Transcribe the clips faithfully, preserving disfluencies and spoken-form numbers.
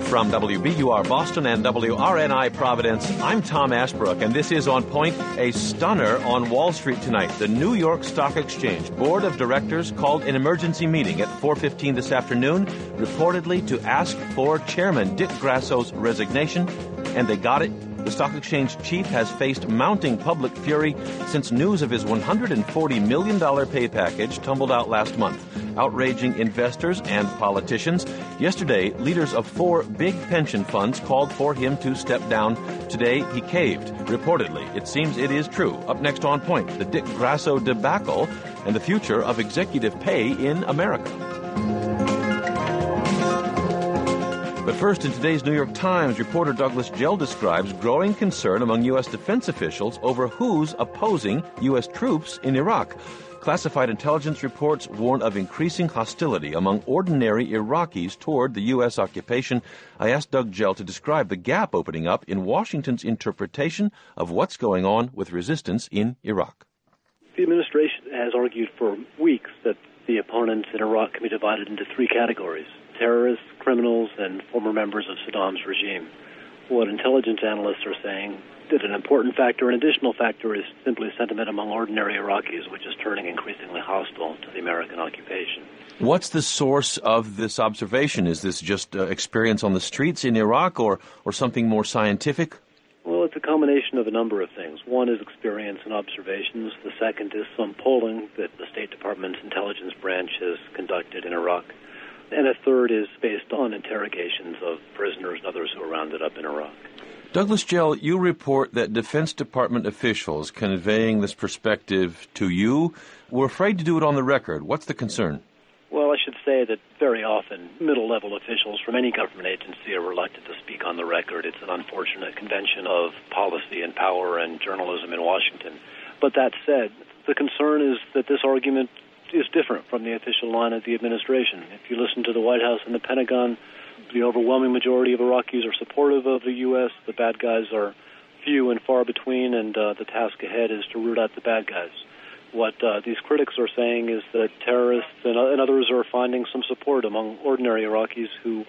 From W B U R Boston and W R N I Providence, I'm Tom Ashbrook, and this is On Point, a stunner on Wall Street tonight. The New York Stock Exchange Board of Directors called an emergency meeting at four fifteen this afternoon, reportedly to ask for Chairman Dick Grasso's resignation, and they got it. The stock exchange chief has faced mounting public fury since news of his one hundred forty million dollars pay package tumbled out last month, outraging investors and politicians. Yesterday, leaders of four big pension funds called for him to step down. Today, he caved. Reportedly, it seems it is true. Up next on Point, the Dick Grasso debacle and the future of executive pay in America. But first, in today's New York Times, reporter Douglas Gell describes growing concern among U S defense officials over who's opposing U S troops in Iraq. Classified intelligence reports warn of increasing hostility among ordinary Iraqis toward the U S occupation. I asked Doug Gell to describe the gap opening up in Washington's interpretation of what's going on with resistance in Iraq. The administration has argued for weeks that the opponents in Iraq can be divided into three categories: terrorists, criminals, and former members of Saddam's regime. What intelligence analysts are saying that an important factor, an additional factor, is simply sentiment among ordinary Iraqis, which is turning increasingly hostile to the American occupation. What's the source of this observation? Is this just uh, experience on the streets in Iraq or, or something more scientific? Well, it's a combination of a number of things. One is experience and observations. The second is some polling that the State Department's intelligence branch has conducted in Iraq. And a third is based on interrogations of prisoners and others who were rounded up in Iraq. Douglas Gell, you report that Defense Department officials conveying this perspective to you were afraid to do it on the record. What's the concern? Well, I should say that very often middle-level officials from any government agency are reluctant to speak on the record. It's an unfortunate convention of policy and power and journalism in Washington. But that said, the concern is that this argument is different from the official line of the administration. If you listen to the White House and the Pentagon, the overwhelming majority of Iraqis are supportive of the U S. The bad guys are few and far between, and uh, the task ahead is to root out the bad guys. What uh, these critics are saying is that terrorists and, uh, and others are finding some support among ordinary Iraqis who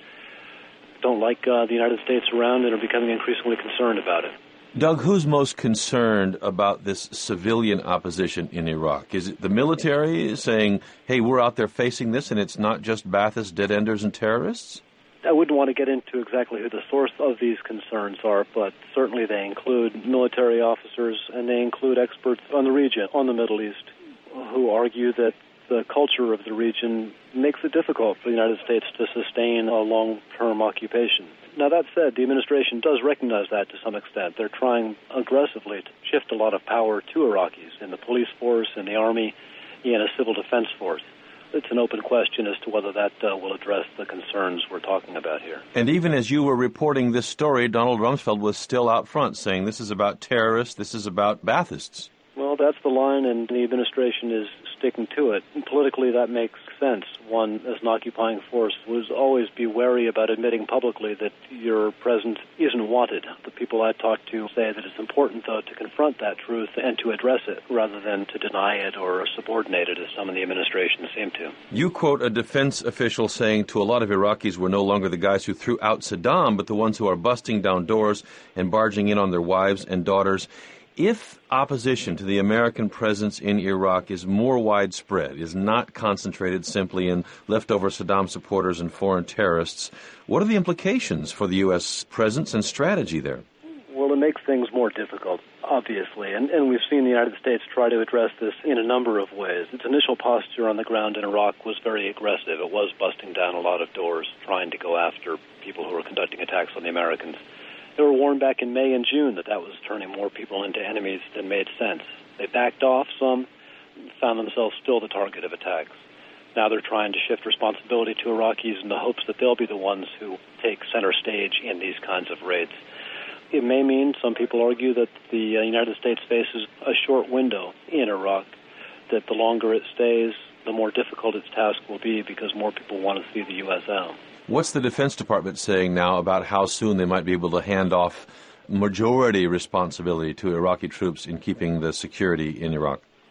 don't like uh, the United States around and are becoming increasingly concerned about it. Doug, who's most concerned about this civilian opposition in Iraq? Is it the military saying, hey, we're out there facing this and it's not just Ba'athist dead-enders and terrorists? I wouldn't want to get into exactly who the source of these concerns are, but certainly they include military officers and they include experts on the region, on the Middle East, who argue that the culture of the region makes it difficult for the United States to sustain a long-term occupation. Now, that said, the administration does recognize that to some extent. They're trying aggressively to shift a lot of power to Iraqis in the police force, in the army, in a civil defense force. It's an open question as to whether that uh, will address the concerns we're talking about here. And even as you were reporting this story, Donald Rumsfeld was still out front saying this is about terrorists, this is about Baathists. Well, that's the line, and the administration is sticking to it. And politically, that makes sense. One, as an occupying force, would always be wary about admitting publicly that your presence isn't wanted. The people I've talked to say that it's important, though, to confront that truth and to address it rather than to deny it or subordinate it, as some in the administration seem to. You quote a defense official saying to a lot of Iraqis, we're no longer the guys who threw out Saddam, but the ones who are busting down doors and barging in on their wives and daughters. If opposition to the American presence in Iraq is more widespread, is not concentrated simply in leftover Saddam supporters and foreign terrorists, what are the implications for the U S presence and strategy there? Well, it makes things more difficult, obviously, and, and we've seen the United States try to address this in a number of ways. Its initial posture on the ground in Iraq was very aggressive. It was busting down a lot of doors, trying to go after people who were conducting attacks on the Americans. They were warned back in May and June that that was turning more people into enemies than made sense. They backed off some, found themselves still the target of attacks. Now they're trying to shift responsibility to Iraqis in the hopes that they'll be the ones who take center stage in these kinds of raids. It may mean, some people argue, that the uh, United States faces a short window in Iraq, that the longer it stays, the more difficult its task will be because more people want to see the U S out. What's the Defense Department saying now about how soon they might be able to hand off majority responsibility to Iraqi troops in keeping the security in Iraq?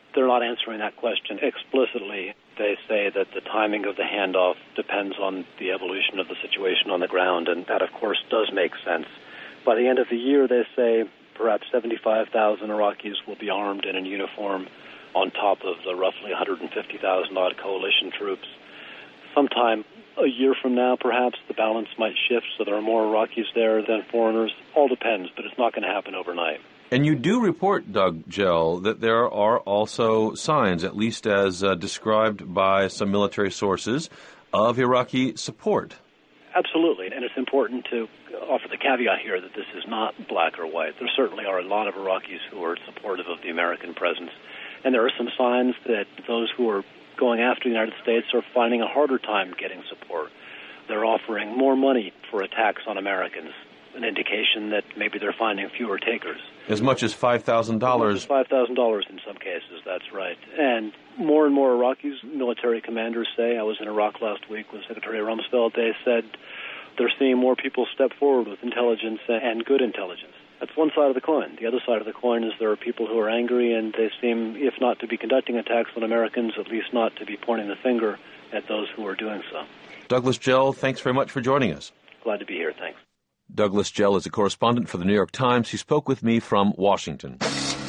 they're not answering that question explicitly. They say that the timing of the handoff depends on the evolution of the situation on the ground, and that, of course, does make sense. By the end of the year, they say perhaps seventy-five thousand Iraqis will be armed and in uniform on top of the roughly one hundred fifty thousand odd coalition troops. Sometime a year from now, perhaps, the balance might shift, so there are more Iraqis there than foreigners. All depends, but it's not going to happen overnight. And you do report, Doug Gell, that there are also signs, at least as uh, described by some military sources, of Iraqi support. Absolutely, and it's important to offer the caveat here that this is not black or white. There certainly are a lot of Iraqis who are supportive of the American presence, and there are some signs that those who are going after the United States are finding a harder time getting support. They're offering more money for attacks on Americans, an indication that maybe they're finding fewer takers. As much as five thousand dollars. five thousand dollars in some cases, that's right. And more and more Iraqis, military commanders say, I was in Iraq last week with Secretary Rumsfeld, they said they're seeing more people step forward with intelligence and good intelligence. That's one side of the coin. The other side of the coin is there are people who are angry, and they seem, if not to be conducting attacks on Americans, at least not to be pointing the finger at those who are doing so. Douglas Gell, thanks very much for joining us. Glad to be here. Thanks. Douglas Gell is a correspondent for the New York Times. He spoke with me from Washington.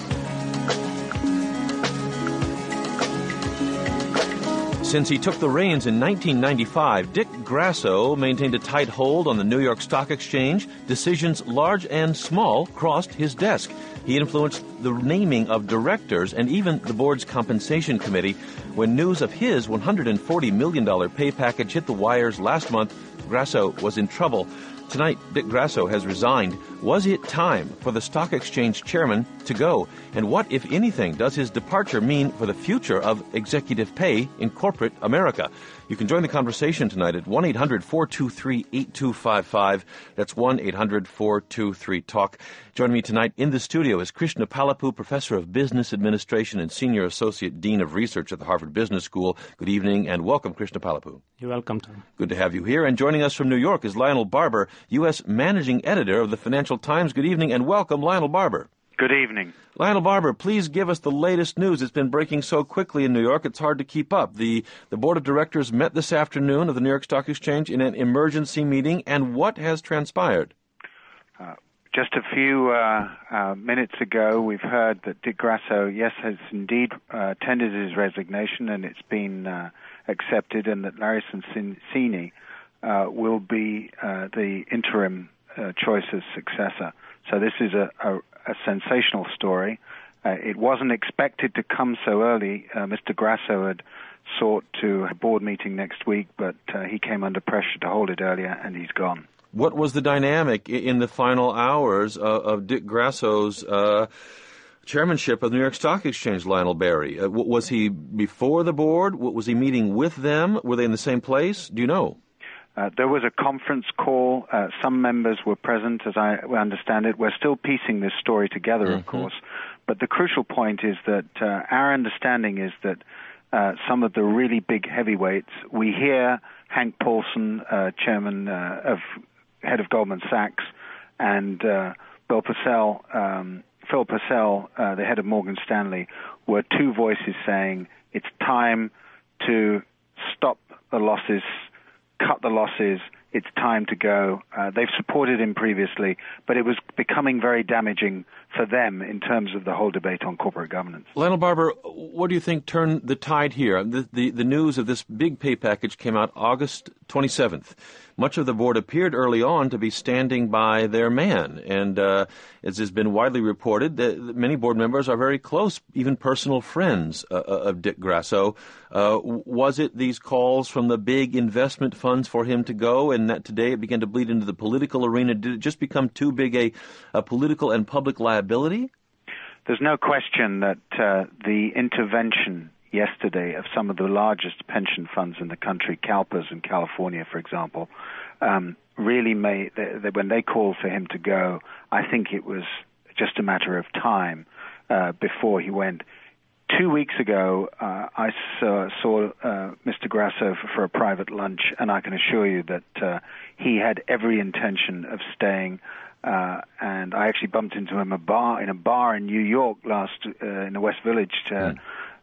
Since he took the reins in nineteen ninety-five, Dick Grasso maintained a tight hold on the New York Stock Exchange. Decisions large and small crossed his desk. He influenced the naming of directors and even the board's compensation committee. When news of his one hundred forty million dollars pay package hit the wires last month, Grasso was in trouble. Tonight, Dick Grasso has resigned. Was it time for the Stock Exchange chairman to go? And what, if anything, does his departure mean for the future of executive pay in corporate America? You can join the conversation tonight at one eight hundred four two three eight two five five. That's one eight hundred four two three talk. Joining me tonight in the studio is Krishna Palapu, Professor of Business Administration and Senior Associate Dean of Research at the Harvard Business School. Good evening and welcome, Krishna Palapu. You're welcome, Tom. Good to have you here. And joining us from New York is Lionel Barber, U S Managing Editor of the Financial Times. Good evening and welcome, Lionel Barber. Good evening. Lionel Barber, please give us the latest news. It's been breaking so quickly in New York, it's hard to keep up. The the board of directors met this afternoon of the New York Stock Exchange in an emergency meeting, and what has transpired? Uh, just a few uh, uh, minutes ago, we've heard that Dick Grasso, yes, has indeed uh, tendered his resignation, and it's been uh, accepted, and that Larry Sonsini uh, will be uh, the interim uh, choice as successor. So this is a, a a sensational story. Uh, it wasn't expected to come so early. Uh, Mister Grasso had sought to a board meeting next week, but uh, he came under pressure to hold it earlier, and he's gone. What was the dynamic in the final hours of, of Dick Grasso's uh, chairmanship of the New York Stock Exchange, Lionel Barry? Uh, was he before the board? Was he meeting with them? Were they in the same place? Do you know? Uh, there was a conference call. Uh, some members were present, as I understand it. We're still piecing this story together, mm-hmm. of course. But the crucial point is that uh, our understanding is that uh, some of the really big heavyweights, we hear Hank Paulson, uh, chairman uh, of head of Goldman Sachs, and uh, Bill Purcell, um, Phil Purcell, uh, the head of Morgan Stanley, were two voices saying it's time to stop the losses, cut the losses, it's time to go. Uh, they've supported him previously, but it was becoming very damaging for them in terms of the whole debate on corporate governance. Lionel Barber, what do you think turned the tide here? The, the, the news of this big pay package came out August twenty-seventh. Much of the board appeared early on to be standing by their man, and uh, as has been widely reported, that many board members are very close, even personal friends uh, of Dick Grasso. Uh, was it these calls from the big investment funds for him to go, and that today it began to bleed into the political arena? Did it just become too big a, a political and public liability? There's no question that uh, the intervention yesterday of some of the largest pension funds in the country, CalPERS in California, for example, um, really made, they, they, when they called for him to go, I think it was just a matter of time uh, before he went. Two weeks ago, uh, I saw, saw uh, Mister Grasso for, for a private lunch, and I can assure you that uh, he had every intention of staying. Uh, and I actually bumped into him a bar in a bar in New York last uh, in the West Village uh, mm.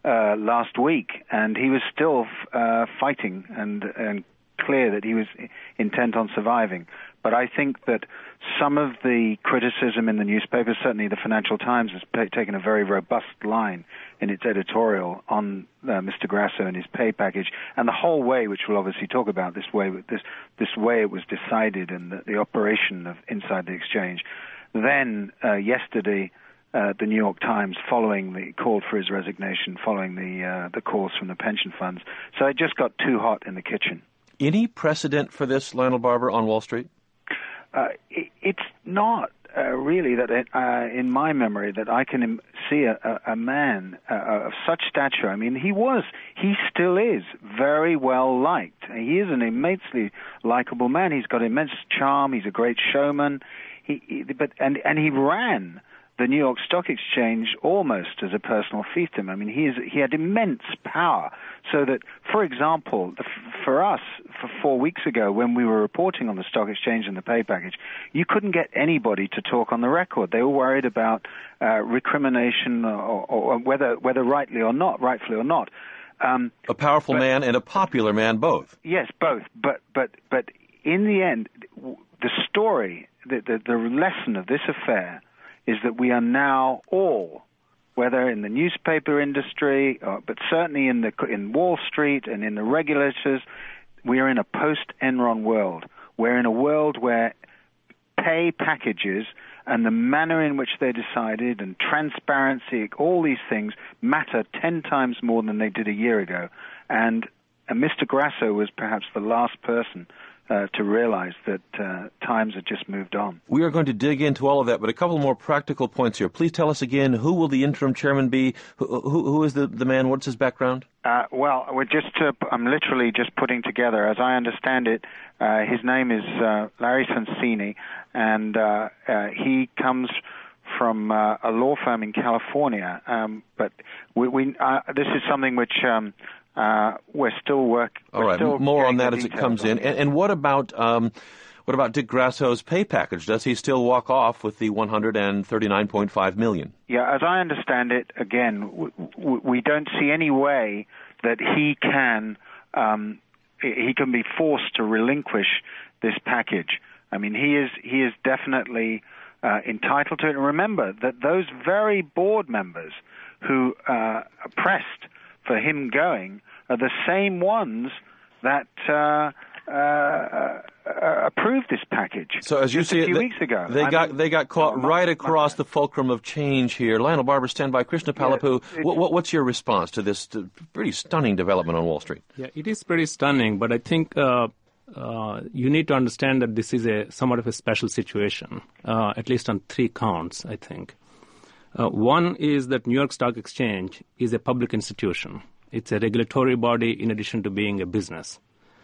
uh, last week, and he was still uh, fighting and, and clear that he was intent on surviving. But I think that some of the criticism in the newspapers, certainly the Financial Times, has p- taken a very robust line in its editorial on uh, Mister Grasso and his pay package, and the whole way, which we'll obviously talk about, this way, this this way it was decided and the, the operation of inside the exchange. Then uh, yesterday, uh, the New York Times, following the call for his resignation, following the uh, the calls from the pension funds, so it just got too hot in the kitchen. Any precedent for this, Lionel Barber, on Wall Street? Uh, it, it's not uh, really that, it, uh, in my memory, that I can im- see a, a, a man uh, of such stature. I mean, he was, he still is very well liked. He is an immensely likable man. He's got immense charm. He's a great showman. He, he but and and he ran the New York Stock Exchange almost as a personal fiefdom. I mean, he is, he had immense power. So that, for example, the, for us, for four weeks ago, when we were reporting on the stock exchange and the pay package, you couldn't get anybody to talk on the record. They were worried about uh, recrimination, or, or whether whether rightly or not, rightfully or not. Um, a powerful but, man and a popular man, both. Yes, both. But but but in the end, the story, the the, the lesson of this affair is that we are now all, whether in the newspaper industry, or, but certainly in the in Wall Street and in the regulators, we are in a post-Enron world. We're in a world where pay packages and the manner in which they're decided and transparency, all these things matter ten times more than they did a year ago. And, and Mister Grasso was perhaps the last person Uh, to realize that uh, times have just moved on. We are going to dig into all of that, but a couple more practical points here. Please tell us again, who will the interim chairman be? Who, who, who is the, the man? What's his background? Uh, well, we're just uh, I'm literally just putting together, as I understand it, uh, his name is uh, Larry Sonsini, and uh, uh, he comes from uh, a law firm in California. Um, but we, we uh, this is something which um, Uh, we're still working. All right, more on that as it comes in. And, and what about um, what about Dick Grasso's pay package? Does he still walk off with the one hundred thirty-nine point five million dollars? Yeah, as I understand it, again, w- w- we don't see any way that he can um, he can be forced to relinquish this package. I mean, he is he is definitely uh, entitled to it. And remember that those very board members who uh, pressed for him going are the same ones that uh, uh, uh, approved this package. So as you just see a few it, weeks ago, they I got mean, they got caught oh, right much, across much. the fulcrum of change here. Lionel Barber, stand by. Krishna Palapu, Yeah, what, what, what's your response to this to pretty stunning development on Wall Street? Yeah, it is pretty stunning, but I think uh, uh, you need to understand that this is a somewhat of a special situation, uh, at least on three counts, I think. Uh, one is that New York Stock Exchange is a public institution. It's a regulatory body in addition to being a business.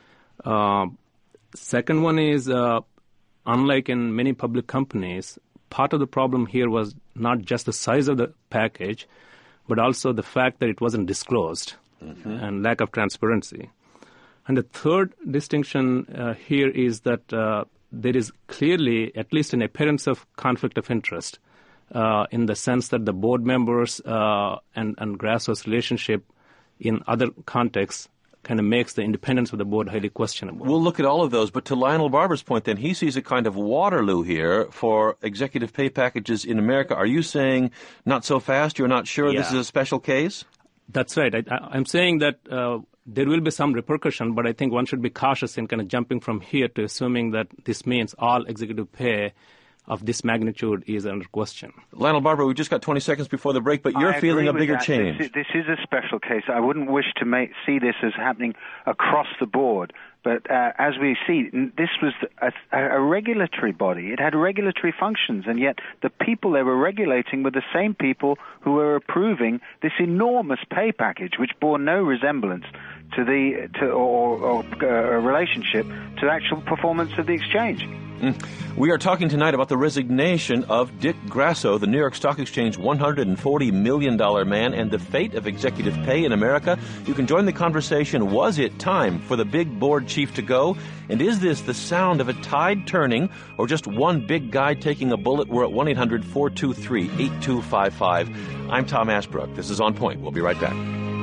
Uh, second one is, uh, unlike in many public companies, part of the problem here was not just the size of the package, but also the fact that it wasn't disclosed mm-hmm. and lack of transparency. And the third distinction uh, here is that uh, there is clearly at least an appearance of conflict of interest uh, in the sense that the board members uh, and, and Grasso's relationship in other contexts kind of makes the independence of the board highly questionable. We'll look at all of those, but to Lionel Barber's point then, he sees a kind of Waterloo here for executive pay packages in America. Are you saying not so fast, you're not sure yeah. this is a special case? That's right. I, I, I'm saying that uh, there will be some repercussion, but I think one should be cautious in kind of jumping from here to assuming that this means all executive pay of this magnitude is under question. Lionel Barber, we just got twenty seconds before the break, but you're I feeling a agree with bigger that. change. This is, this is a special case. I wouldn't wish to make, see this as happening across the board. But uh, as we see, this was a, a regulatory body. It had regulatory functions, and yet the people they were regulating were the same people who were approving this enormous pay package, which bore no resemblance to the to or, or uh, relationship to actual performance of the exchange. Mm. We are talking tonight about the resignation of Dick Grasso, the New York Stock Exchange one hundred forty million dollars man, and the fate of executive pay in America. You can join the conversation. Was it time for the big board chief to go? And is this the sound of a tide turning or just one big guy taking a bullet? We're at one eight hundred four two three eight two five five. I'm Tom Ashbrook. This is On Point. We'll be right back.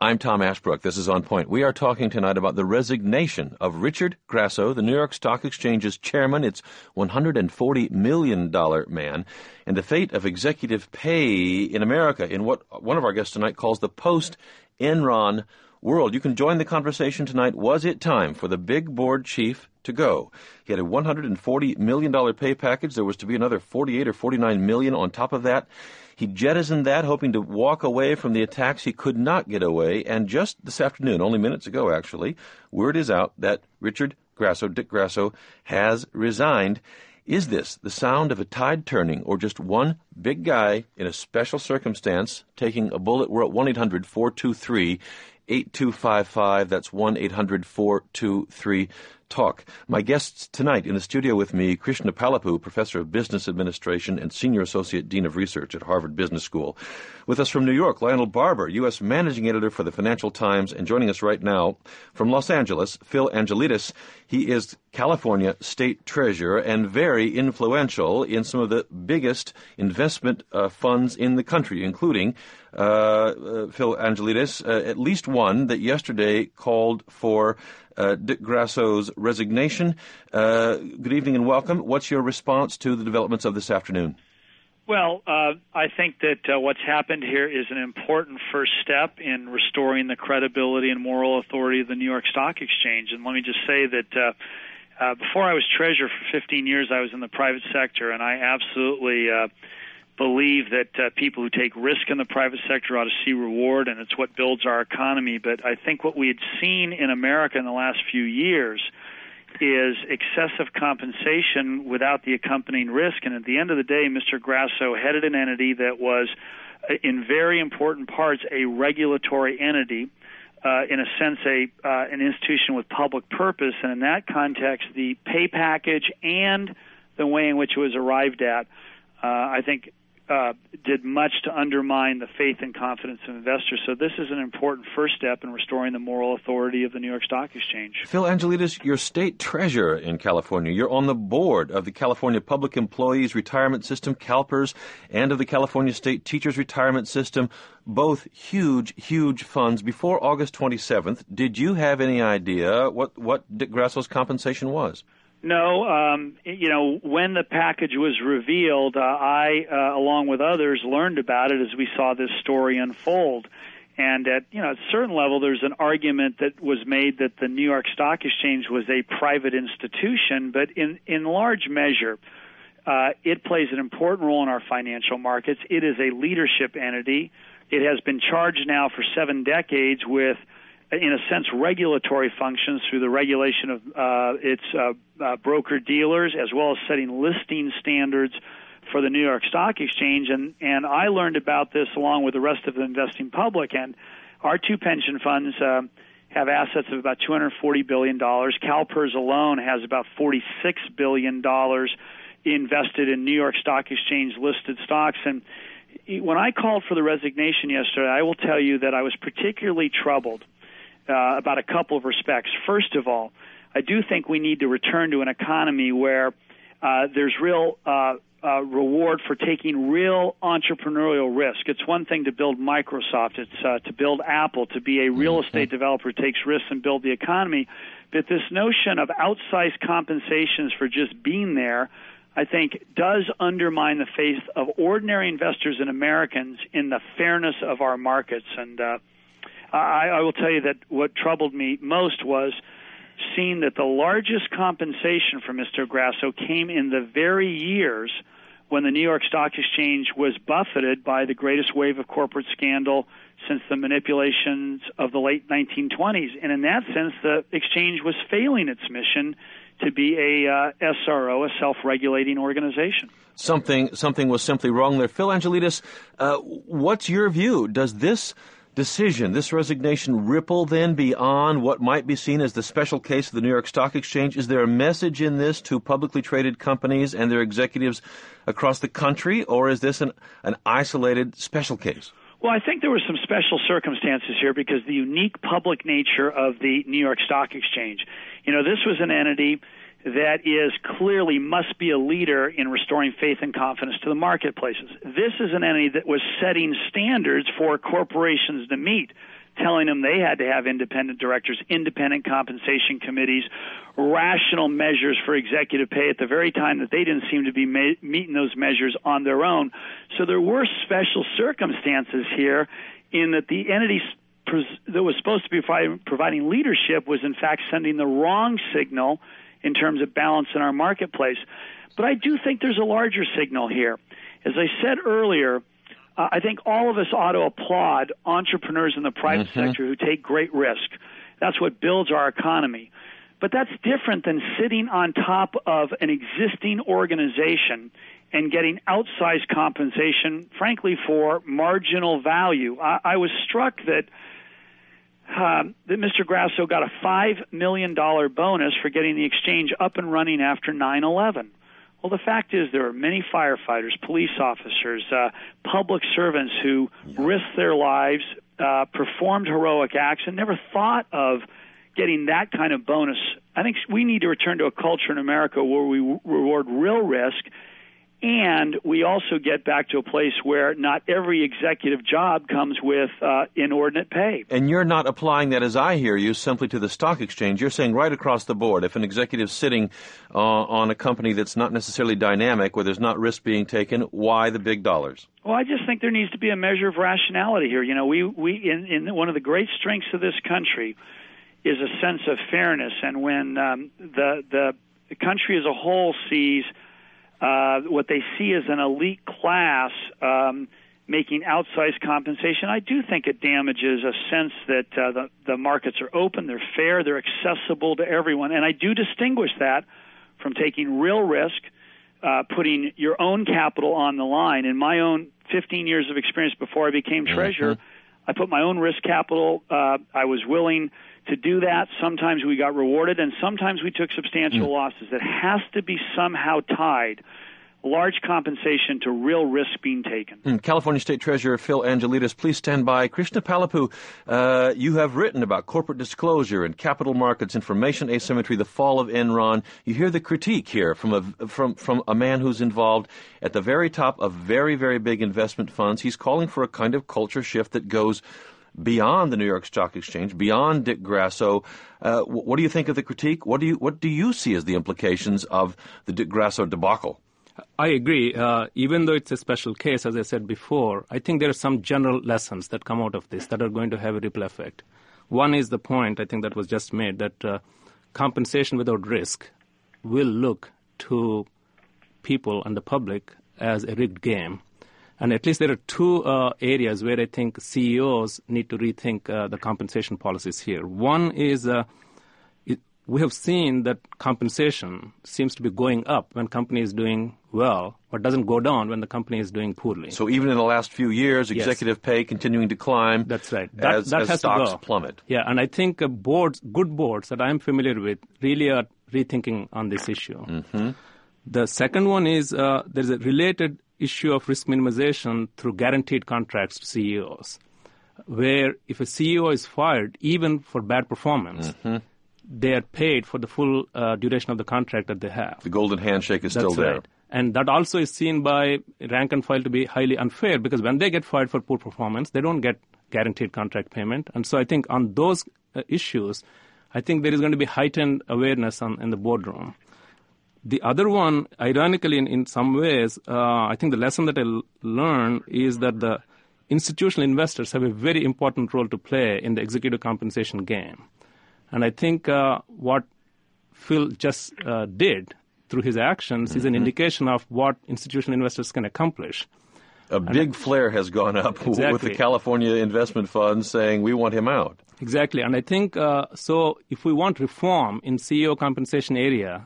I'm Tom Ashbrook. This is On Point. We are talking tonight about the resignation of Richard Grasso, the New York Stock Exchange's chairman, its one hundred forty million dollars man, and the fate of executive pay in America in what one of our guests tonight calls the post-Enron world. You can join the conversation tonight. Was it time for the big board chief to go? He had a one hundred forty million dollars pay package. There was to be another forty-eight or forty-nine million dollars on top of that. He jettisoned that, hoping to walk away from the attacks. He could not get away. And just this afternoon, only minutes ago actually, word is out that Richard Grasso, Dick Grasso, has resigned. Is this the sound of a tide turning, or just one big guy in a special circumstance taking a bullet? We're at one eight hundred four two three eight two five five. That's one eight hundred four two three talk. My guests tonight in the studio with me, Krishna Palapu, Professor of Business Administration and Senior Associate Dean of Research at Harvard Business School. With us from New York, Lionel Barber, U S Managing Editor for the Financial Times, and joining us right now from Los Angeles, Phil Angelidis. He is California State Treasurer and very influential in some of the biggest investment uh, funds in the country, including uh, uh, Phil Angelidis, uh, at least one that yesterday called for Uh, Dick Grasso's resignation. Uh, good evening and welcome. What's your response to the developments of this afternoon? Well, uh, I think that uh, what's happened here is an important first step in restoring the credibility and moral authority of the New York Stock Exchange. And let me just say that uh, uh, before I was treasurer for fifteen years, I was in the private sector, and I absolutely uh, believe that uh, people who take risk in the private sector ought to see reward, and it's what builds our economy. But I think what we had seen in America in the last few years is excessive compensation without the accompanying risk. And at the end of the day, Mister Grasso headed an entity that was, in very important parts, a regulatory entity, uh, in a sense, a uh, an institution with public purpose. And in that context, the pay package and the way in which it was arrived at, uh, I think, Uh, did much to undermine the faith and confidence of investors. So this is an important first step in restoring the moral authority of the New York Stock Exchange. Phil Angelidis, you're state treasurer in California. You're on the board of the California Public Employees Retirement System, CalPERS, and of the California State Teachers Retirement System, both huge, huge funds. Before August twenty-seventh, did you have any idea what, what Dick Grasso's compensation was? No, um, you know, when the package was revealed, uh, I, uh, along with others, learned about it as we saw this story unfold. And at, you know, at a certain level, there's an argument that was made that the New York Stock Exchange was a private institution, but in, in large measure, uh, it plays an important role in our financial markets. It is a leadership entity. It has been charged now for seven decades with, in a sense, regulatory functions through the regulation of uh, its uh, uh, broker-dealers, as well as setting listing standards for the New York Stock Exchange. And, and I learned about this along with the rest of the investing public. And our two pension funds uh, have assets of about two hundred forty billion dollars. CalPERS alone has about forty-six billion dollars invested in New York Stock Exchange-listed stocks. And when I called for the resignation yesterday, I will tell you that I was particularly troubled Uh, about a couple of respects. First of all, I do think we need to return to an economy where uh, there's real uh, uh, reward for taking real entrepreneurial risk. It's one thing to build Microsoft, it's uh, to build Apple, to be a real estate developer who takes risks and build the economy. But this notion of outsized compensations for just being there, I think, does undermine the faith of ordinary investors and Americans in the fairness of our markets. And uh, I, I will tell you that what troubled me most was seeing that the largest compensation for Mister Grasso came in the very years when the New York Stock Exchange was buffeted by the greatest wave of corporate scandal since the manipulations of the late nineteen twenties. And in that sense, the exchange was failing its mission to be a uh, S R O, a self-regulating organization. Something, something was simply wrong there. Phil Angelidis, uh, what's your view? Does this decision, this resignation, ripple then beyond what might be seen as the special case of the New York Stock Exchange? Is there a message in this to publicly traded companies and their executives across the country, or is this an, an isolated special case? Well, I think there were some special circumstances here because the unique public nature of the New York Stock Exchange. You know, this was an entity that is clearly must be a leader in restoring faith and confidence to the marketplaces. This is an entity that was setting standards for corporations to meet. telling them they had to have independent directors, independent compensation committees, rational measures for executive pay at the very time that they didn't seem to be ma- meeting those measures on their own. So there were special circumstances here in that the entity that was supposed to be providing leadership was in fact sending the wrong signal in terms of balance in our marketplace. But I do think there's a larger signal here. As I said earlier, uh, I think all of us ought to applaud entrepreneurs in the private mm-hmm. sector who take great risk. That's what builds our economy. But that's different than sitting on top of an existing organization and getting outsized compensation, frankly, for marginal value. I, I was struck that uh, that Mister Grasso got a five million dollars bonus for getting the exchange up and running after nine eleven. Well, the fact is there are many firefighters, police officers, uh, public servants who yeah. risked their lives, uh, performed heroic acts, and never thought of getting that kind of bonus. I think we need to return to a culture in America where we reward real risk, and we also get back to a place where not every executive job comes with uh, inordinate pay. And you're not applying that, as I hear you, simply to the stock exchange. You're saying right across the board, if an executive's sitting uh, on a company that's not necessarily dynamic, where there's not risk being taken, why the big dollars? Well, I just think there needs to be a measure of rationality here. You know, we, we in, in one of the great strengths of this country is a sense of fairness, and when um, the, the the country as a whole sees uh, what they see as an elite class um, making outsized compensation, I do think it damages a sense that uh, the, the markets are open, they're fair, they're accessible to everyone, and I do distinguish that from taking real risk, uh, putting your own capital on the line. In my own fifteen years of experience before I became treasurer, mm-hmm. I put my own risk capital. Uh, I was willing to do that. Sometimes we got rewarded, and sometimes we took substantial mm. losses. It has to be somehow tied, large compensation, to real risk being taken. Mm. California State Treasurer Phil Angelides, please stand by. Krishna Palapu, uh, you have written about corporate disclosure and capital markets, information asymmetry, the fall of Enron. You hear the critique here from a, from, from a man who's involved at the very top of very, very big investment funds. He's calling for a kind of culture shift that goes beyond the New York Stock Exchange, beyond Dick Grasso. Uh, what do you think of the critique? What do you what do you see as the implications of the Dick Grasso debacle? I agree. Uh, even though it's a special case, as I said before, I think there are some general lessons that come out of this that are going to have a ripple effect. One is the point, I think, that was just made, that uh, compensation without risk will look to people and the public as a rigged game. And at least there are two uh, areas where I think C E Os need to rethink uh, the compensation policies here. One is uh, it, we have seen that compensation seems to be going up when company is doing well, but doesn't go down when the company is doing poorly. So even in the last few years, executive yes. pay continuing to climb. That's right. That, as, that as has stocks to go. plummet. Yeah, and I think uh, boards, good boards that I'm familiar with, really are rethinking on this issue. Mm-hmm. The second one is uh, there's a related issue of risk minimization through guaranteed contracts to C E Os, where if a C E O is fired, even for bad performance, mm-hmm. they are paid for the full uh, duration of the contract that they have. The golden handshake is That's still there. Right. And that also is seen by rank and file to be highly unfair, because when they get fired for poor performance, they don't get guaranteed contract payment. And so I think on those uh, issues, I think there is going to be heightened awareness on, in the boardroom. The other one, ironically, in, in some ways, uh, I think the lesson that I l- learned is that the institutional investors have a very important role to play in the executive compensation game. And I think uh, what Phil just uh, did through his actions mm-hmm. is an indication of what institutional investors can accomplish. A and big I, flare has gone up exactly. with the California investment funds saying we want him out. Exactly. And I think, uh, so if we want reform in C E O compensation area,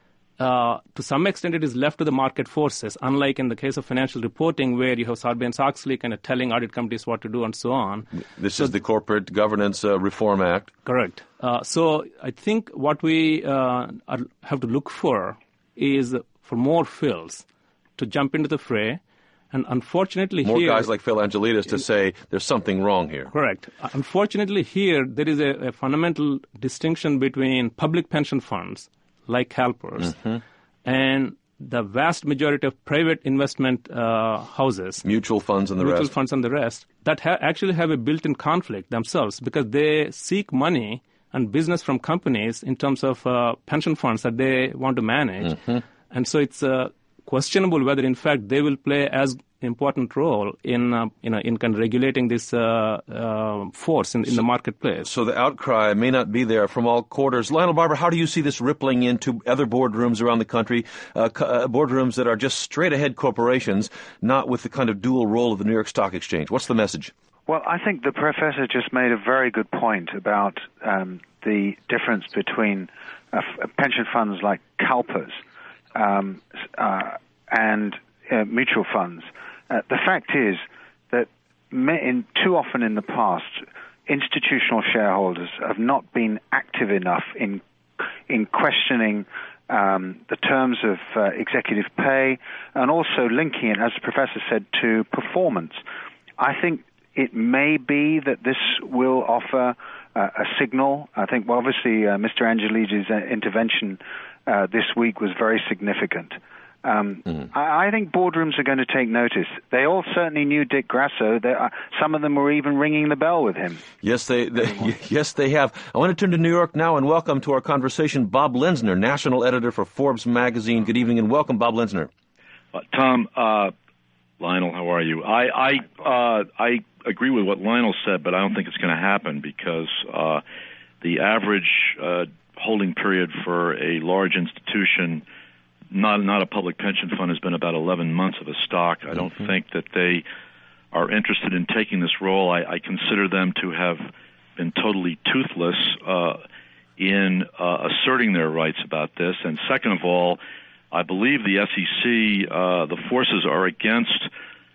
Uh, to some extent, it is left to the market forces, unlike in the case of financial reporting where you have Sarbanes-Oxley kind of telling audit companies what to do and so on. This so, is the Corporate Governance uh, Reform Act. Correct. Uh, so I think what we uh, are, have to look for is for more Phils to jump into the fray. And unfortunately more here... More guys like Phil Angelides to say there's something wrong here. Correct. Uh, unfortunately here, there is a, a fundamental distinction between public pension funds like CalPERS, mm-hmm. and the vast majority of private investment uh, houses, mutual funds and the mutual rest, funds and the rest, that ha- actually have a built-in conflict themselves because they seek money and business from companies in terms of uh, pension funds that they want to manage. Mm-hmm. And so it's uh, questionable whether, in fact, they will play as important role in uh, you know in kind of regulating this uh, uh, force in, in so, the marketplace. So the outcry may not be there from all quarters. Lionel Barber, how do you see this rippling into other boardrooms around the country, uh, co- uh, boardrooms that are just straight-ahead corporations, not with the kind of dual role of the New York Stock Exchange? What's the message? Well, I think the professor just made a very good point about um, the difference between uh, f- pension funds like CalPERS um, uh, and uh, mutual funds. Uh, the fact is that in, too often in the past, institutional shareholders have not been active enough in in questioning um, the terms of uh, executive pay and also linking it, as the professor said, to performance. I think it may be that this will offer uh, a signal. I think, well, obviously, uh, Mister Angelides' uh, intervention uh, this week was very significant. Um, mm-hmm. I, I think boardrooms are going to take notice. They all certainly knew Dick Grasso. They, uh, some of them were even ringing the bell with him. Yes, they, they yes they have. I want to turn to New York now and welcome to our conversation Bob Lenzner, national editor for Forbes magazine. Good evening and welcome, Bob Lenzner. Uh, Tom, uh, Lionel, how are you? I I, uh, I agree with what Lionel said, but I don't think it's going to happen because uh, the average uh, holding period for a large institution, not not a public pension fund, has been about eleven months of a stock. I don't mm-hmm. think that they are interested in taking this role. I, I consider them to have been totally toothless uh, in uh, asserting their rights about this. And second of all, I believe the S E C, uh, the forces are against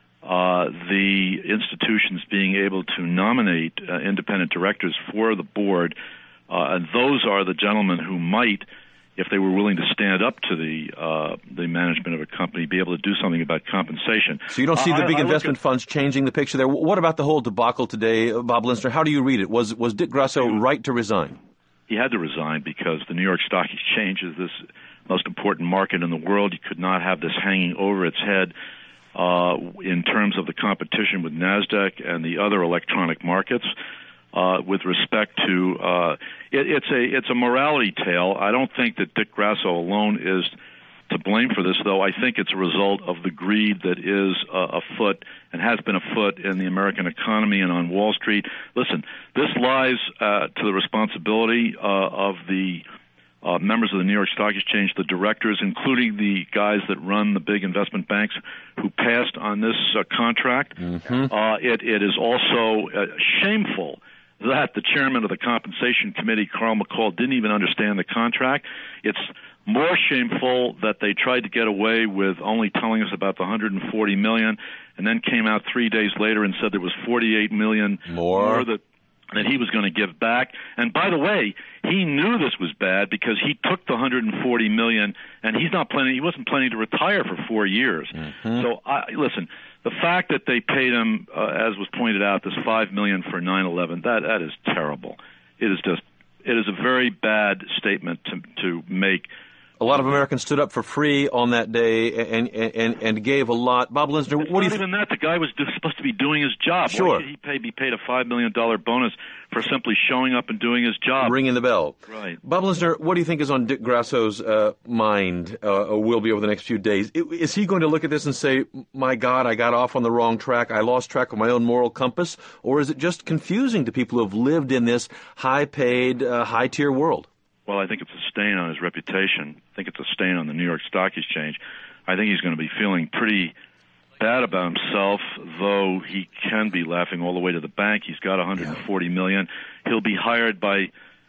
uh, the institutions being able to nominate uh, independent directors for the board, uh, and those are the gentlemen who might, if they were willing to stand up to the uh, the management of a company, be able to do something about compensation. So you don't see the big I, I investment at, funds changing the picture there. What about the whole debacle today, Bob Lenzner? How do you read it? Was was Dick Grasso right to resign? He had to resign because the New York Stock Exchange is this most important market in the world. You could not have this hanging over its head uh, in terms of the competition with NASDAQ and the other electronic markets. Uh, with respect to uh, it, it's a it's a morality tale. I don't think that Dick Grasso alone is to blame for this, though. I think it's a result of the greed that is uh, afoot and has been afoot in the American economy and on Wall Street. Listen, this lies uh, to the responsibility uh, of the uh, members of the New York Stock Exchange, the directors, including the guys that run the big investment banks who passed on this uh, contract. Mm-hmm. Uh, it, it is also uh, shameful that the chairman of the compensation committee, Carl McCall, didn't even understand the contract. It's more shameful that they tried to get away with only telling us about the one hundred forty million dollars and then came out three days later and said there was forty-eight million dollars more, more that that he was going to give back. And by the way, he knew this was bad because he took the one hundred forty million dollars and he's not planning, he wasn't planning to retire for four years. Mm-hmm. So I, listen, the fact that they paid him, uh, as was pointed out, this five million dollars for nine eleven, that that is terrible. It is just, it is a very bad statement to to make. A lot of Americans stood up for free on that day and and and gave a lot. Bob Lenzner, it's what do you think? Not even that. The guy was supposed to be doing his job. Sure. Why should he pay, be paid a five million dollars bonus for simply showing up and doing his job? Ringing the bell. Right. Bob Lenzner, what do you think is on Dick Grasso's uh, mind, uh, or will be over the next few days? Is he going to look at this and say, my God, I got off on the wrong track, I lost track of my own moral compass? Or is it just confusing to people who have lived in this high-paid, uh, high-tier world? Well, I think it's a stain on his reputation. I think it's a stain on the New York Stock Exchange. I think he's going to be feeling pretty bad about himself, though he can be laughing all the way to the bank. He's got one hundred forty million dollars. He'll be hired by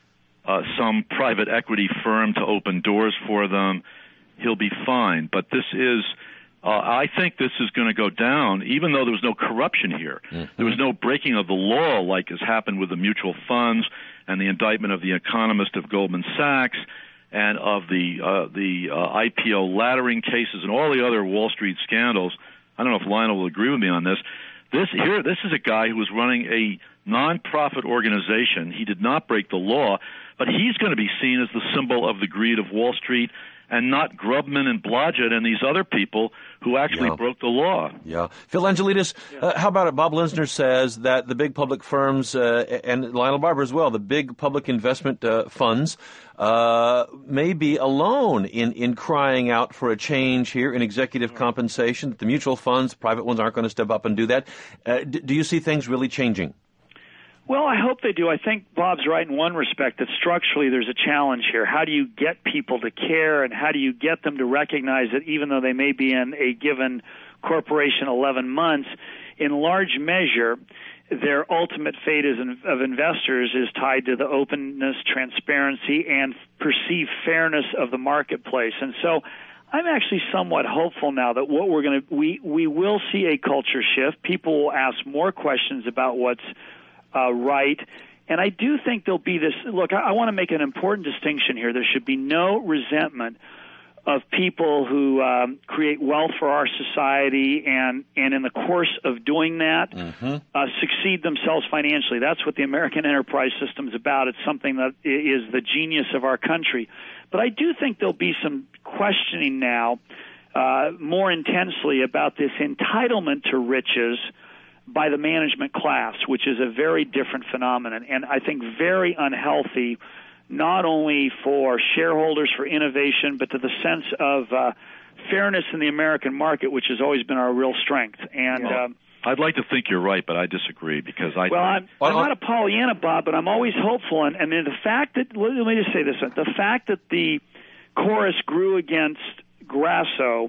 uh, some private equity firm to open doors for them. He'll be fine. But this is, uh, I think this is going to go down, even though there was no corruption here. Mm-hmm. There was no breaking of the law like has happened with the mutual funds and the indictment of the economist of Goldman Sachs and of the uh, the uh, I P O laddering cases and all the other Wall Street scandals. I don't know if Lionel will agree with me on this. This here, this is a guy who was running a nonprofit organization. He did not break the law, but he's going to be seen as the symbol of the greed of Wall Street, and not Grubman and Blodgett and these other people who actually yeah. broke the law. Yeah. Phil Angelides, yeah. uh, how about it? Bob Linsner says that the big public firms, uh, and Lionel Barber as well, the big public investment uh, funds uh, may be alone in, in crying out for a change here in executive compensation. The mutual funds, private ones, aren't going to step up and do that. Uh, d- do you see things really changing? Well, I hope they do. I think Bob's right in one respect that structurally there's a challenge here. How do you get people to care, and how do you get them to recognize that even though they may be in a given corporation eleven months, in large measure, their ultimate fate as in, of investors is tied to the openness, transparency, and perceived fairness of the marketplace. And so I'm actually somewhat hopeful now that what we're going to we we will see a culture shift. People will ask more questions about what's Uh, right. And I do think there'll be this, look, I, I want to make an important distinction here. There should be no resentment of people who um, create wealth for our society and, and in the course of doing that, mm-hmm. uh, succeed themselves financially. That's what the American enterprise system is about. It's something that is the genius of our country. But I do think there'll be some questioning now uh, more intensely about this entitlement to riches by the management class, which is a very different phenomenon, and I think very unhealthy, not only for shareholders, for innovation, but to the sense of uh, fairness in the American market, which has always been our real strength. And well, um, I'd like to think you're right, but I disagree because I. Well, I'm, I'm not a Pollyanna, Bob, but I'm always hopeful. And, and the fact that let me just say this: the fact that the chorus grew against Grasso,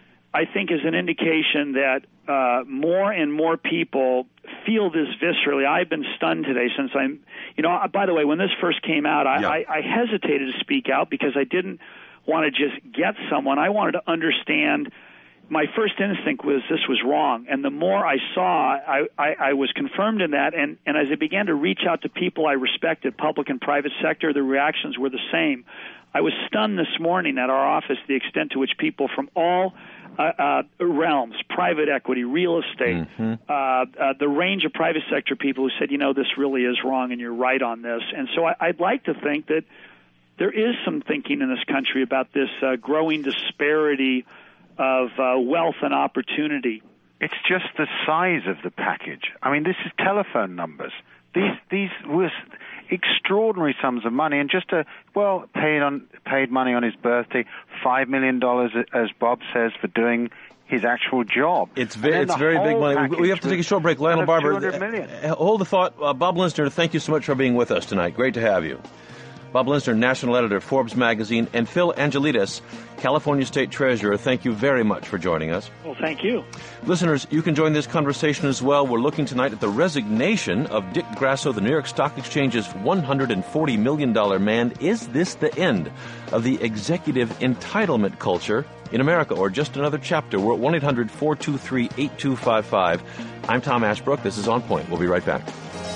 I think, is an indication that uh, more and more people feel this viscerally. I've been stunned today since I'm, you know, by the way, when this first came out, I, yeah. I, I hesitated to speak out because I didn't want to just get someone. I wanted to understand. My first instinct was this was wrong. And the more I saw, I, I, I was confirmed in that. And, and as I began to reach out to people I respected, public and private sector, the reactions were the same. I was stunned this morning at our office the extent to which people from all Uh, uh, realms, private equity, real estate, mm-hmm. uh, uh, the range of private sector people who said, you know, this really is wrong and you're right on this. And so I, I'd like to think that there is some thinking in this country about this uh, growing disparity of uh, wealth and opportunity. It's just the size of the package. I mean, this is telephone numbers. These these were extraordinary sums of money, and just a well paid on paid money on his birthday, five million dollars, as Bob says, for doing his actual job. It's very it's very big money. We have to take a short break. Lionel Barber, hold the thought. Uh, Bob Linsner, thank you so much for being with us tonight. Great to have you. Bob Linsner, national editor, Forbes magazine, and Phil Angelides, California State Treasurer. Thank you very much for joining us. Well, thank you. Listeners, you can join this conversation as well. We're looking tonight at the resignation of Dick Grasso, the New York Stock Exchange's one hundred forty million dollars man. Is this the end of the executive entitlement culture in America, or just another chapter? We're at one eight hundred four two three eight two five five. I'm Tom Ashbrook. This is On Point. We'll be right back.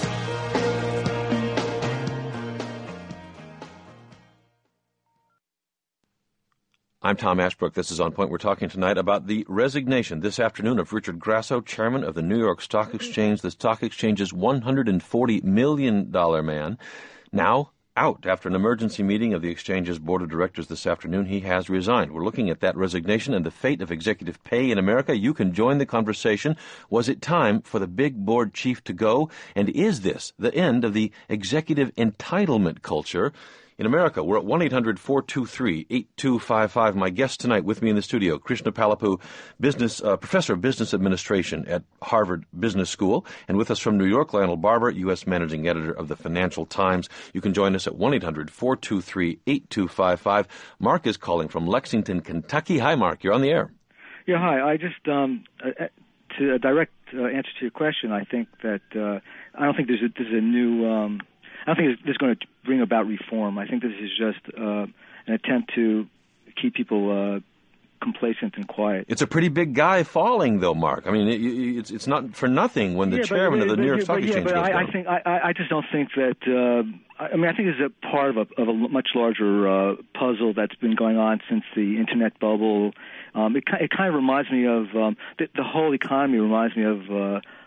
I'm Tom Ashbrook. This is On Point. We're talking tonight about the resignation this afternoon of Richard Grasso, chairman of the New York Stock Exchange, the Stock Exchange's one hundred forty million dollars man. Now out after an emergency meeting of the Exchange's board of directors this afternoon. He has resigned. We're looking at that resignation and the fate of executive pay in America. You can join the conversation. Was it time for the big board chief to go? And is this the end of the executive entitlement culture in America? We're at one eight hundred four two three eight two five five. My guest tonight with me in the studio, Krishna Palapu, business uh, professor of business administration at Harvard Business School, and with us from New York, Lionel Barber, U S managing editor of the Financial Times. You can join us at one eight hundred four two three eight two five five. Mark is calling from Lexington, Kentucky. Hi, Mark. You're on the air. Yeah, hi. I just um, uh, to a direct uh, answer to your question, I think that uh, I don't think there's a, there's a new. Um, I don't think this is going to bring about reform. I think this is just uh, an attempt to keep people uh, complacent and quiet. It's a pretty big guy falling, though, Mark. I mean, it, it's it's not for nothing when the yeah, chairman but, of the but, New York but, Stock but, Exchange yeah, but goes I, down. I think I, I just don't think that. Uh, I mean, I think it's a part of a, of a much larger uh, puzzle that's been going on since the internet bubble. Um, it, it kind of reminds me of um, the, the whole economy reminds me of. Uh,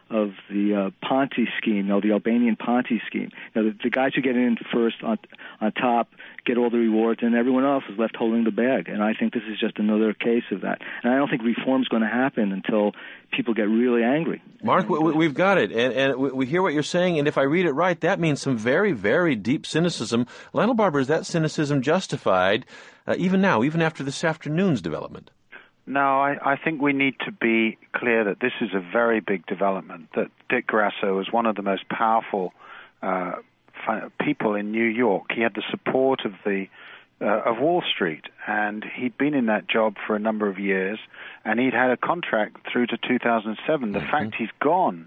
of the uh, Ponzi scheme, you know, the Albanian Ponzi scheme. You know, the, the guys who get in first on on top get all the rewards, and everyone else is left holding the bag. And I think this is just another case of that. And I don't think reform's going to happen until people get really angry. Mark, we, we've got it, and, and we hear what you're saying, and if I read it right, that means some very, very deep cynicism. Lionel Barber, is that cynicism justified uh, even now, even after this afternoon's development? No, I, I think we need to be clear that this is a very big development, that Dick Grasso is one of the most powerful uh, fi- people in New York. He had the support of the uh, of Wall Street, and he'd been in that job for a number of years, and he'd had a contract through to two thousand seven. The mm-hmm. fact he's gone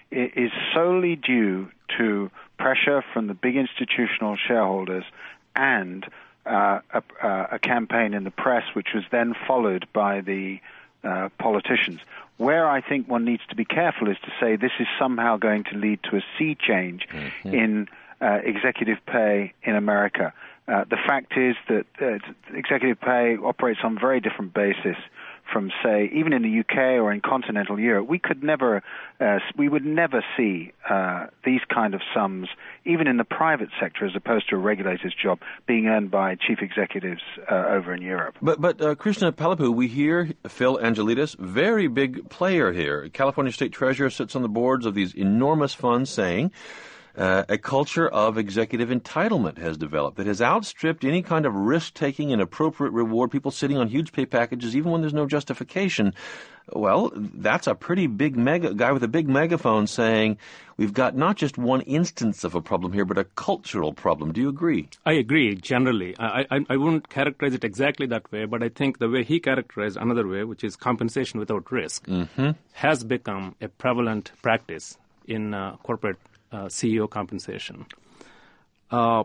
is solely due to pressure from the big institutional shareholders and Uh, a, a campaign in the press, which was then followed by the uh, politicians. Where I think one needs to be careful is to say this is somehow going to lead to a sea change mm-hmm. in uh, executive pay in America. Uh, the fact is that uh, executive pay operates on a very different basis from, say, even in the U K or in continental Europe. We could never, uh, we would never see uh, these kind of sums, even in the private sector, as opposed to a regulator's job, being earned by chief executives uh, over in Europe. But, but uh, Krishna Palapu, we hear Phil Angelides, very big player here. California State Treasurer, sits on the boards of these enormous funds, saying Uh, a culture of executive entitlement has developed that has outstripped any kind of risk-taking and appropriate reward, people sitting on huge pay packages even when there's no justification. Well, that's a pretty big mega guy with a big megaphone saying we've got not just one instance of a problem here, but a cultural problem. Do you agree? I agree, generally. I, I, I wouldn't characterize it exactly that way, but I think the way he characterized another way, which is compensation without risk, mm-hmm. has become a prevalent practice in uh, corporate Uh, C E O compensation, uh,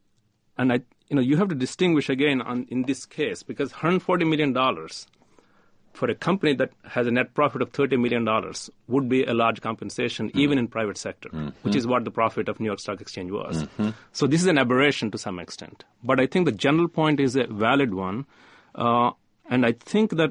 and I, you know, you have to distinguish again on, in this case, because one hundred forty million dollars for a company that has a net profit of thirty million dollars would be a large compensation, mm-hmm. even in private sector, mm-hmm. which is what the profit of New York Stock Exchange was. Mm-hmm. So this is an aberration to some extent. But I think the general point is a valid one, uh, and I think that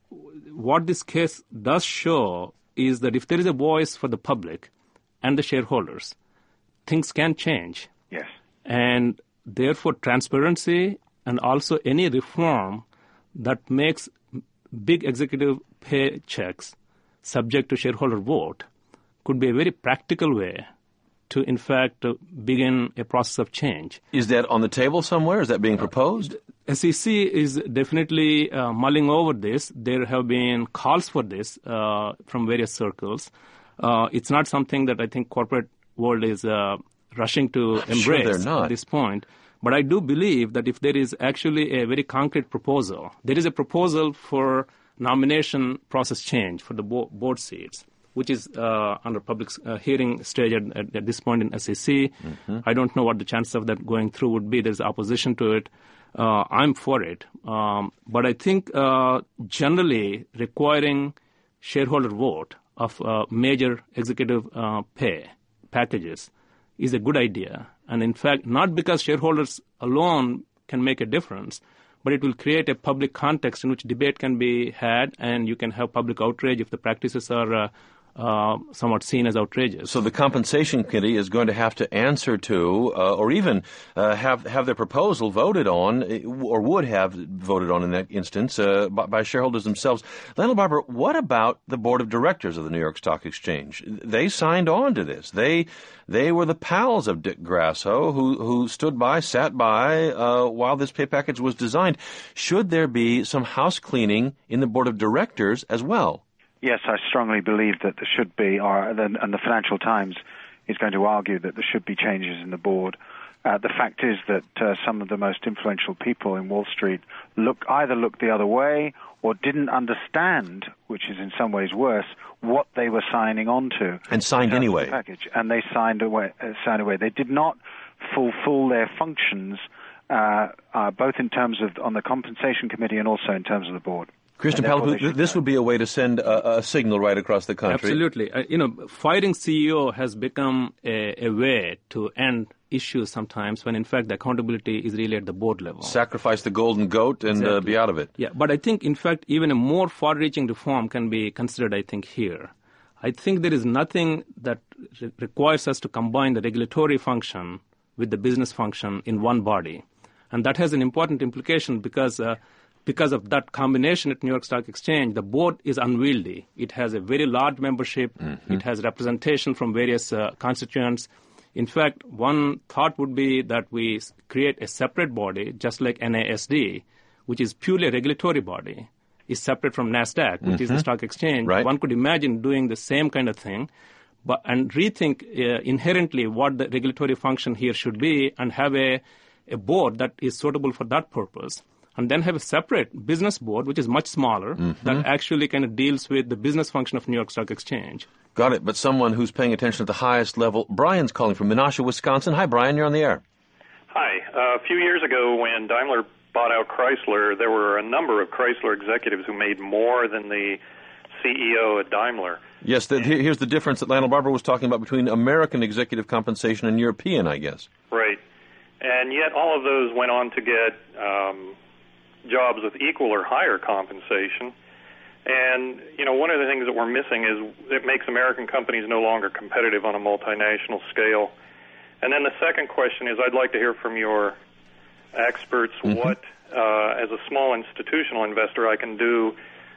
what this case does show is that if there is a voice for the public and the shareholders, things can change. Yes. And therefore, transparency and also any reform that makes big executive pay checks subject to shareholder vote could be a very practical way to, in fact, uh, begin a process of change. Is that on the table somewhere? Is that being proposed? S E C is definitely uh, mulling over this. There have been calls for this uh, from various circles. Uh, it's not something that I think corporate world is uh, rushing to embrace sure they're not. At this point. But I do believe that if there is actually a very concrete proposal, there is a proposal for nomination process change for the bo- board seats, which is uh, under public uh, hearing stage at, at, at this point in S E C. Mm-hmm. I don't know what the chances of that going through would be. There's opposition to it. Uh, I'm for it. Um, but I think uh, generally requiring shareholder vote of uh, major executive uh, pay packages is a good idea. And in fact, not because shareholders alone can make a difference, but it will create a public context in which debate can be had and you can have public outrage if the practices are uh, uh, somewhat seen as outrageous. So the compensation committee is going to have to answer to, uh, or even uh, have have their proposal voted on, or would have voted on in that instance, uh, by, by shareholders themselves. Lionel Barber, what about the board of directors of the New York Stock Exchange? They signed on to this. They they were the pals of Dick Grasso, who who stood by, sat by uh, while this pay package was designed. Should there be some house cleaning in the board of directors as well? Yes, I strongly believe that there should be, or, and the Financial Times is going to argue that there should be changes in the board. Uh, the fact is that uh, some of the most influential people in Wall Street look either looked the other way or didn't understand, which is in some ways worse, what they were signing on to. And signed anyway. Package. And they signed away, uh, signed away. They did not fulfill their functions, uh, uh, both in terms of on the compensation committee and also in terms of the board. Christian Palapu, this would be a way to send a, a signal right across the country. Absolutely. Uh, you know, firing C E O has become a, a way to end issues sometimes when, in fact, the accountability is really at the board level. Sacrifice the golden goat and exactly. uh, be out of it. Yeah, but I think, in fact, even a more far-reaching reform can be considered, I think, here. I think there is nothing that re- requires us to combine the regulatory function with the business function in one body. And that has an important implication because uh, because of that combination at New York Stock Exchange, the board is unwieldy. It has a very large membership. Mm-hmm. It has representation from various uh, constituents. In fact, one thought would be that we create a separate body, just like N A S D, which is purely a regulatory body, is separate from NASDAQ, which mm-hmm. is the stock exchange. Right. One could imagine doing the same kind of thing, but and rethink uh, inherently what the regulatory function here should be and have a, a board that is suitable for that purpose. And then have a separate business board, which is much smaller, mm-hmm. that actually kind of deals with the business function of New York Stock Exchange. Got it, but someone who's paying attention at the highest level. Brian's calling from Menasha, Wisconsin. Hi, Brian, you're on the air. Hi. Uh, a few years ago when Daimler bought out Chrysler, there were a number of Chrysler executives who made more than the C E O at Daimler. Yes, the, here's the difference that Lionel Barber was talking about between American executive compensation and European, I guess. Right. And yet all of those went on to get um, jobs with equal or higher compensation. And, you know, one of the things that we're missing is it makes American companies no longer competitive on a multinational scale. And then the second question is I'd like to hear from your experts mm-hmm. what, uh, as a small institutional investor, I can do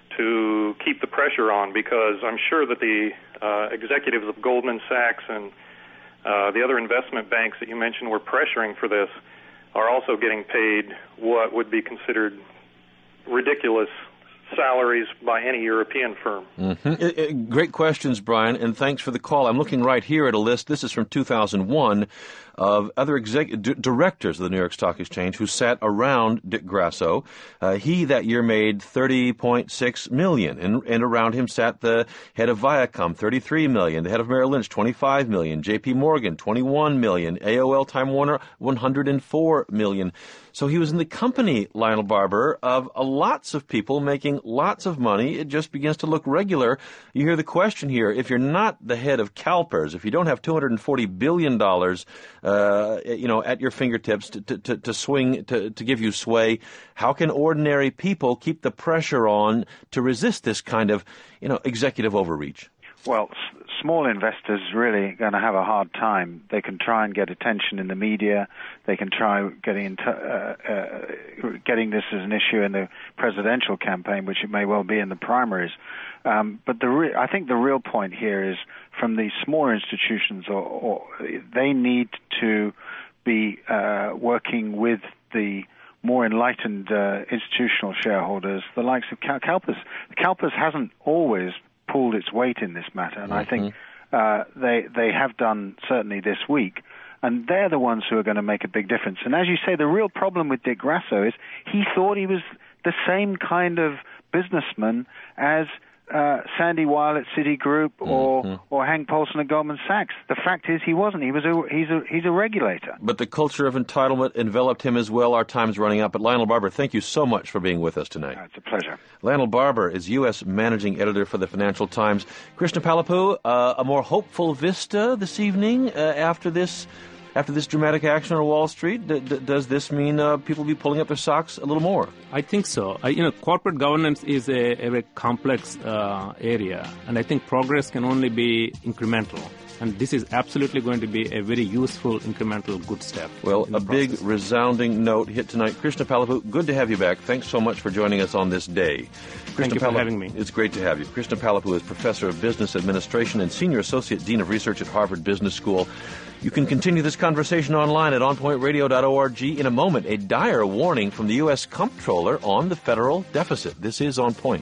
to keep the pressure on, because I'm sure that the uh, executives of Goldman Sachs and uh, the other investment banks that you mentioned were pressuring for this are also getting paid what would be considered ridiculous salaries by any European firm. Mm-hmm. It, it, great questions, Brian, and thanks for the call. I'm looking right here at a list. This is from two thousand one of other exec- d- directors of the New York Stock Exchange who sat around Dick Grasso. Uh, he that year made thirty point six million dollars, and, and around him sat the head of Viacom, thirty-three million dollars, the head of Merrill Lynch, twenty-five million dollars, J P Morgan, twenty-one million dollars, A O L Time Warner, one hundred four million dollars. So he was in the company, Lionel Barber, of uh, lots of people making lots of money. It just begins to look regular. You hear the question here, if you're not the head of CalPERS, if you don't have two hundred forty billion dollars uh, you know, at your fingertips to, to, to swing, to, to give you sway, how can ordinary people keep the pressure on to resist this kind of, you know, executive overreach? Well, s- small investors really going to have a hard time. They can try and get attention in the media. They can try getting into, uh, uh, getting this as an issue in the presidential campaign, which it may well be in the primaries. Um, but the re- I think the real point here is from the smaller institutions, or, or they need to be uh, working with the more enlightened uh, institutional shareholders, the likes of Cal- CalPERS. CalPERS hasn't always pulled its weight in this matter, and mm-hmm. I think uh, they they have done certainly this week, and they're the ones who are going to make a big difference. And as you say, the real problem with Dick Grasso is he thought he was the same kind of businessman as uh, Sandy Weil at Citigroup or mm-hmm. or Hank Paulson at Goldman Sachs. The fact is he wasn't. He was a, he's a he's a regulator. But the culture of entitlement enveloped him as well. Our time's running out. But Lionel Barber, thank you so much for being with us tonight. Oh, it's a pleasure. Lionel Barber is U S Managing Editor for the Financial Times. Krishna Palapu, uh, a more hopeful vista this evening uh, after this after this dramatic action on Wall Street. D- d- does this mean uh, people will be pulling up their socks a little more? I think so. I, you know, corporate governance is a, a very complex uh, area, and I think progress can only be incremental. And this is absolutely going to be a very useful, incremental, good step. Well, a big, resounding note hit tonight. Krishna Palapu, good to have you back. Thanks so much for joining us on this day. Thank Krishna you for Palapu, having me. It's great to have you. Krishna Palapu is Professor of Business Administration and Senior Associate Dean of Research at Harvard Business School. You can continue this conversation online at on point radio dot org. In a moment, a dire warning from the U S Comptroller on the federal deficit. This is On Point.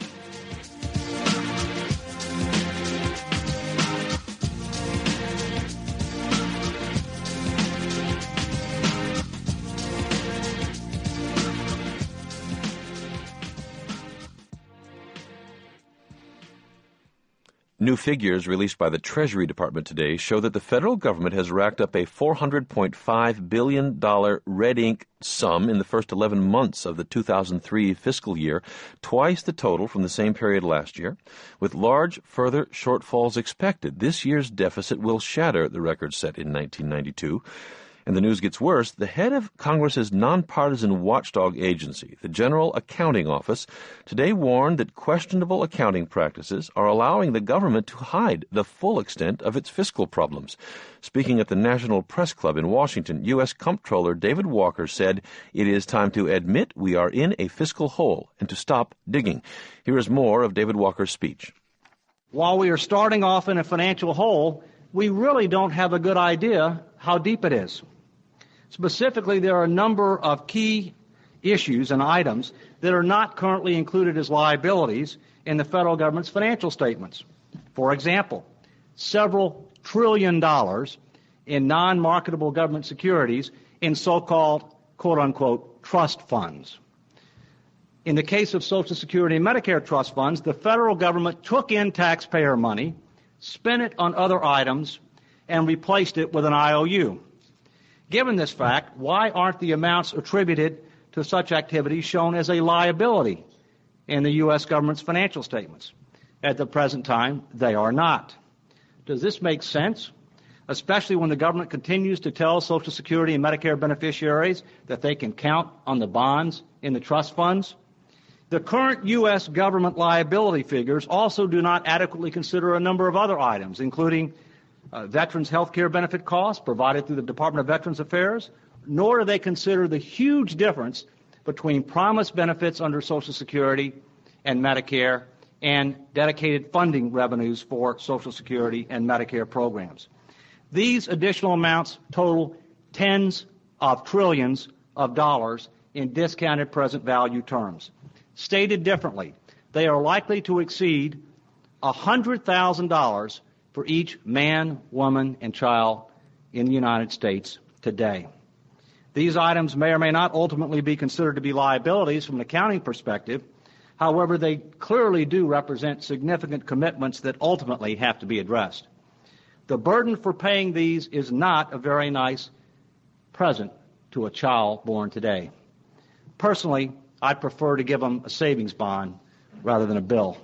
New figures released by the Treasury Department today show that the federal government has racked up a four hundred point five billion dollars red ink sum in the first eleven months of the two thousand three fiscal year, twice the total from the same period last year. With large further shortfalls expected, this year's deficit will shatter the record set in nineteen ninety-two. And the news gets worse. The head of Congress's nonpartisan watchdog agency, the General Accounting Office, today warned that questionable accounting practices are allowing the government to hide the full extent of its fiscal problems. Speaking at the National Press Club in Washington, U S Comptroller David Walker said it is time to admit we are in a fiscal hole and to stop digging. Here is more of David Walker's speech. While we are starting off in a financial hole, we really don't have a good idea how deep it is. Specifically, there are a number of key issues and items that are not currently included as liabilities in the federal government's financial statements. For example, several trillion dollars in non-marketable government securities in so-called, quote-unquote, trust funds. In the case of Social Security and Medicare trust funds, the federal government took in taxpayer money, spent it on other items, and replaced it with an I O U. Given this fact, why aren't the amounts attributed to such activities shown as a liability in the U S government's financial statements? At the present time, they are not. Does this make sense? Especially when the government continues to tell Social Security and Medicare beneficiaries that they can count on the bonds in the trust funds? The current U S government liability figures also do not adequately consider a number of other items, including Uh, veterans' health care benefit costs provided through the Department of Veterans Affairs, nor do they consider the huge difference between promised benefits under Social Security and Medicare and dedicated funding revenues for Social Security and Medicare programs. These additional amounts total tens of trillions of dollars in discounted present value terms. Stated differently, they are likely to exceed one hundred thousand dollars for each man, woman, and child in the United States today. These items may or may not ultimately be considered to be liabilities from an accounting perspective. However, they clearly do represent significant commitments that ultimately have to be addressed. The burden for paying these is not a very nice present to a child born today. Personally, I'd prefer to give them a savings bond rather than a bill.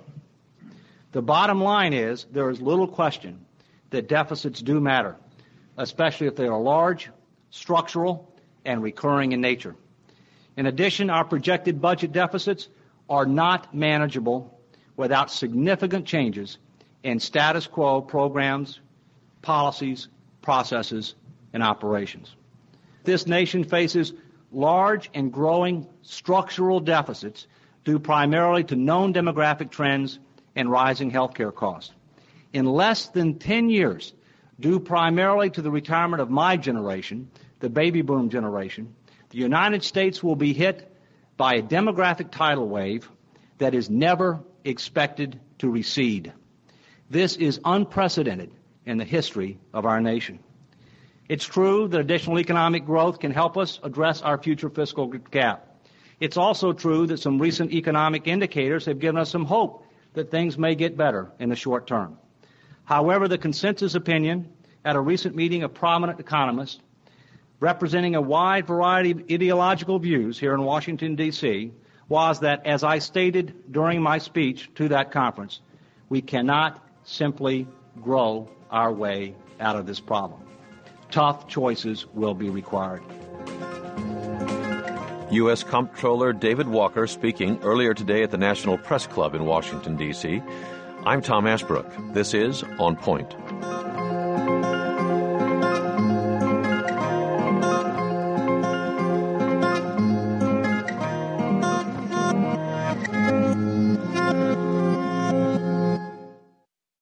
The bottom line is there is little question that deficits do matter, especially if they are large, structural, and recurring in nature. In addition, our projected budget deficits are not manageable without significant changes in status quo programs, policies, processes, and operations. This nation faces large and growing structural deficits due primarily to known demographic trends and rising health care costs. In less than ten years, due primarily to the retirement of my generation, the baby boom generation, the United States will be hit by a demographic tidal wave that is never expected to recede. This is unprecedented in the history of our nation. It's true that additional economic growth can help us address our future fiscal gap. It's also true that some recent economic indicators have given us some hope that things may get better in the short term. However, the consensus opinion at a recent meeting of prominent economists representing a wide variety of ideological views here in Washington, D C, was that, as I stated during my speech to that conference, we cannot simply grow our way out of this problem. Tough choices will be required. U S Comptroller David Walker speaking earlier today at the National Press Club in Washington, D C I'm Tom Ashbrook. This is On Point.